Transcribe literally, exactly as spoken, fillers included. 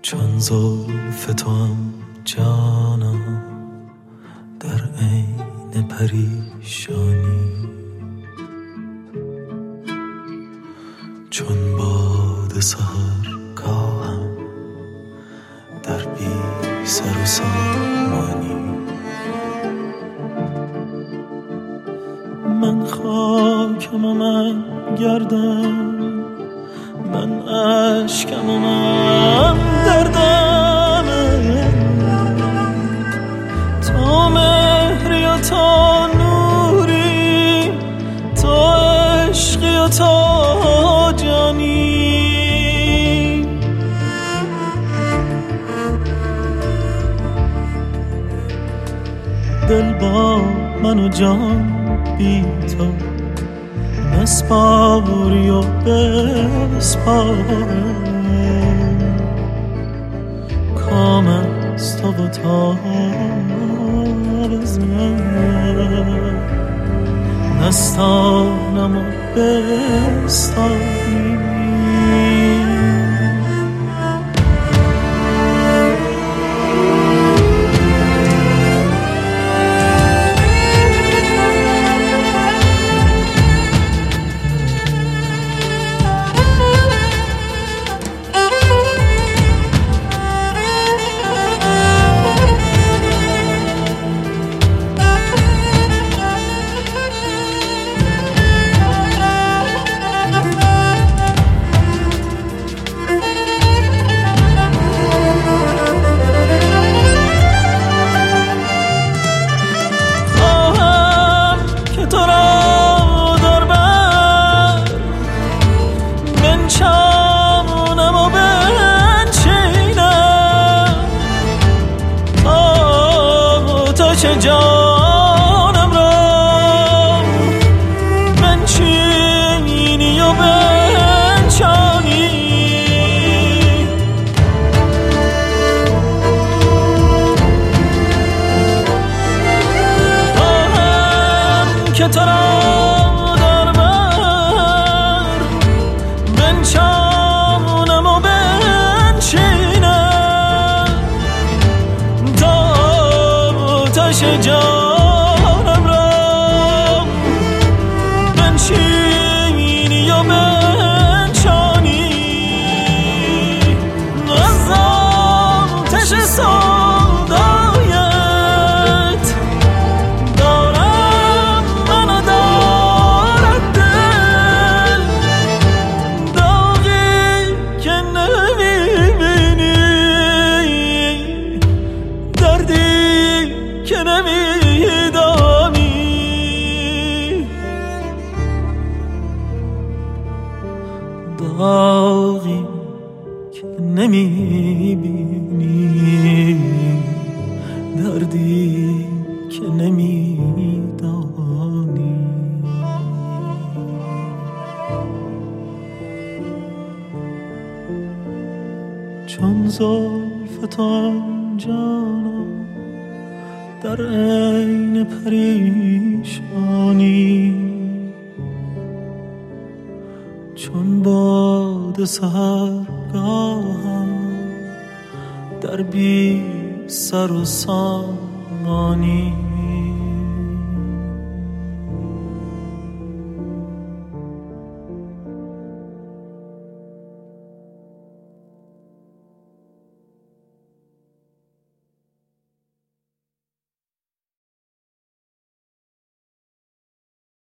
چون زلف تو هم جانم در عین پریشانی، چون باد سحرگاهم در بی سر و سامانی. من خاکم و من گردم، من عشقم و من دردم، تو مهری و تو نوری، تو عشقی و تو جانی. دل با من و جان بی تو نسپاری و بسپاره، کام از تو و تاب از من، نستانم و بستانی. جانم را بنشینی و بنشانی، خواهم که تو را در بر بنشانم و بنشینم تا آتش جانم را بنشینی و بنشانی. از آتش سودایت دارم من و دارد دل، داغی که نمیبینی، دردی که نمیدانی، داغی که نمیبینی، دردی که نمیدانی. چون زلف تو جانم در عین پریشانی، چون باد سحرگاهم در بی سر و سامانی.